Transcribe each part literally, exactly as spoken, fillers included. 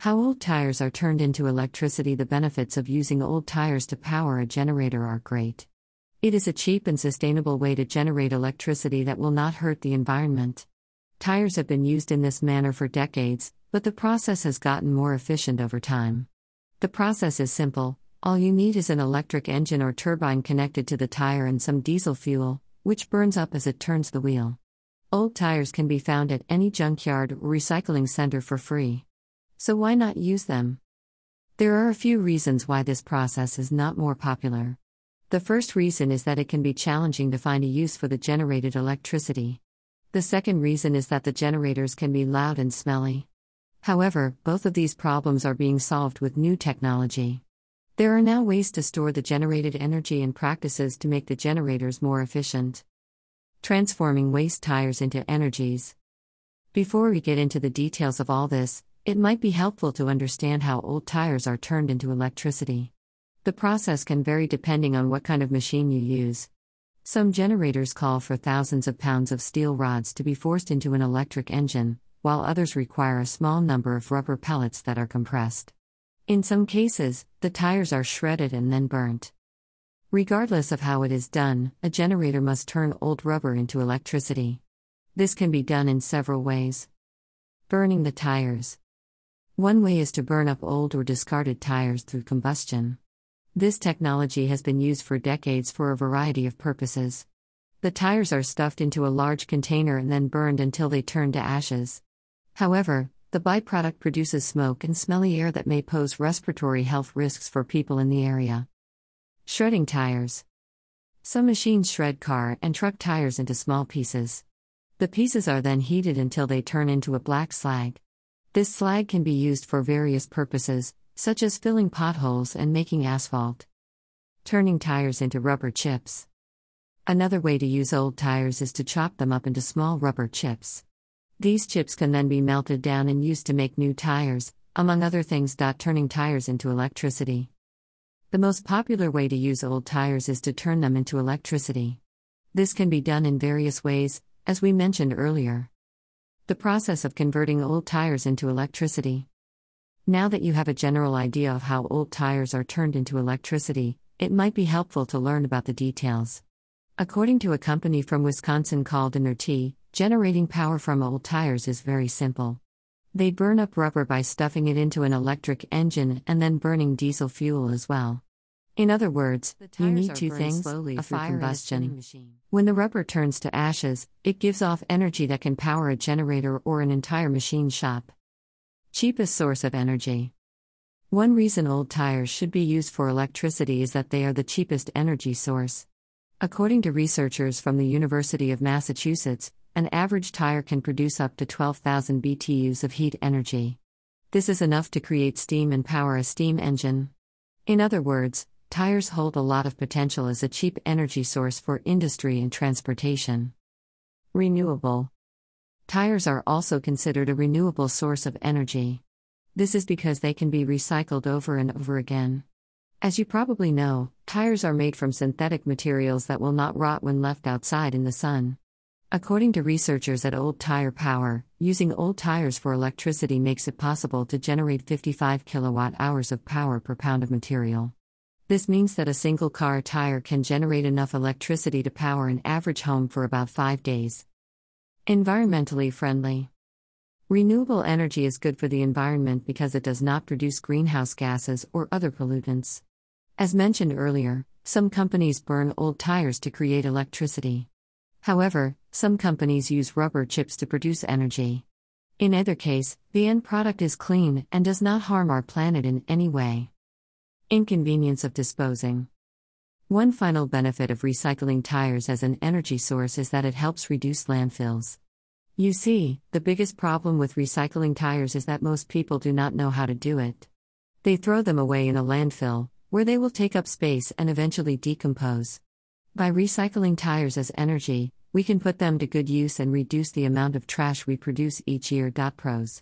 How old tires are turned into electricity. The benefits of using old tires to power a generator are great. It is a cheap and sustainable way to generate electricity that will not hurt the environment. Tires have been used in this manner for decades, but the process has gotten more efficient over time. The process is simple. All you need is an electric engine or turbine connected to the tire and some diesel fuel, which burns up as it turns the wheel. Old tires can be found at any junkyard or recycling center for free. So why not use them? There are a few reasons why this process is not more popular. The first reason is that it can be challenging to find a use for the generated electricity. The second reason is that the generators can be loud and smelly. However, both of these problems are being solved with new technology. There are now ways to store the generated energy and practices to make the generators more efficient. Transforming waste tires into energies. Before we get into the details of all this, it might be helpful to understand how old tires are turned into electricity. The process can vary depending on what kind of machine you use. Some generators call for thousands of pounds of steel rods to be forced into an electric engine, while others require a small number of rubber pellets that are compressed. In some cases, the tires are shredded and then burnt. Regardless of how it is done, a generator must turn old rubber into electricity. This can be done in several ways. Burning the tires. One way is to burn up old or discarded tires through combustion. This technology has been used for decades for a variety of purposes. The tires are stuffed into a large container and then burned until they turn to ashes. However, the byproduct produces smoke and smelly air that may pose respiratory health risks for people in the area. Shredding tires. Some machines shred car and truck tires into small pieces. The pieces are then heated until they turn into a black slag. This slag can be used for various purposes, such as filling potholes and making asphalt. Turning tires into rubber chips. Another way to use old tires is to chop them up into small rubber chips. These chips can then be melted down and used to make new tires, among other things. Turning tires into electricity. The most popular way to use old tires is to turn them into electricity. This can be done in various ways, as we mentioned earlier. The process of converting old tires into electricity. Now that you have a general idea of how old tires are turned into electricity, it might be helpful to learn about the details. According to a company from Wisconsin called Inerti, generating power from old tires is very simple. They burn up rubber by stuffing it into an electric engine and then burning diesel fuel as well. In other words, you need two things, a fire combustion. When the rubber turns to ashes, it gives off energy that can power a generator or an entire machine shop. Cheapest source of energy. One reason old tires should be used for electricity is that they are the cheapest energy source. According to researchers from the University of Massachusetts, an average tire can produce up to twelve thousand B T Us of heat energy. This is enough to create steam and power a steam engine. In other words, tires hold a lot of potential as a cheap energy source for industry and transportation. Renewable. Tires are also considered a renewable source of energy. This is because they can be recycled over and over again. As you probably know, tires are made from synthetic materials that will not rot when left outside in the sun. According to researchers at Old Tire Power, using old tires for electricity makes it possible to generate fifty-five kilowatt hours of power per pound of material. This means that a single car tire can generate enough electricity to power an average home for about five days. Environmentally friendly. Renewable energy is good for the environment because it does not produce greenhouse gases or other pollutants. As mentioned earlier, some companies burn old tires to create electricity. However, some companies use rubber chips to produce energy. In either case, the end product is clean and does not harm our planet in any way. Inconvenience of disposing. One final benefit of recycling tires as an energy source is that it helps reduce landfills. You see, the biggest problem with recycling tires is that most people do not know how to do it. They throw them away in a landfill, where they will take up space and eventually decompose. By recycling tires as energy, we can put them to good use and reduce the amount of trash we produce each year. Pros.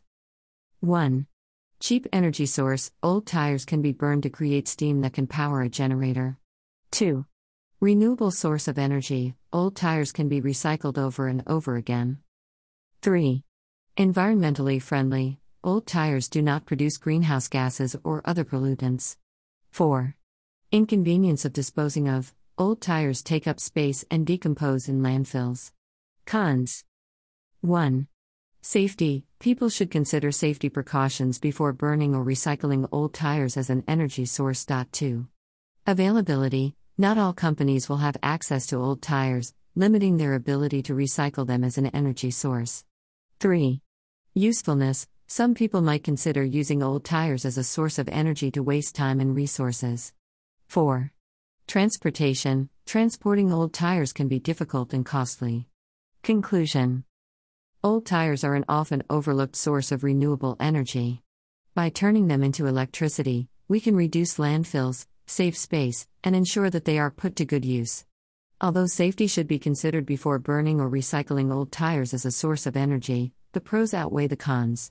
one. Cheap energy source. Old tires can be burned to create steam that can power a generator. two. Renewable source of energy. Old tires can be recycled over and over again. three. Environmentally friendly. old tires do not produce greenhouse gases or other pollutants. four. Inconvenience of disposing of old tires take up space and decompose in landfills. Cons. one. Safety. People should consider safety precautions before burning or recycling old tires as an energy source. two. Availability. Not all companies will have access to old tires, limiting their ability to recycle them as an energy source. three. Usefulness. Some people might consider using old tires as a source of energy to waste time and resources. four. Transportation. Transporting old tires can be difficult and costly. Conclusion. Old tires are an often overlooked source of renewable energy. By turning them into electricity, we can reduce landfills, save space, and ensure that they are put to good use. Although safety should be considered before burning or recycling old tires as a source of energy, the pros outweigh the cons.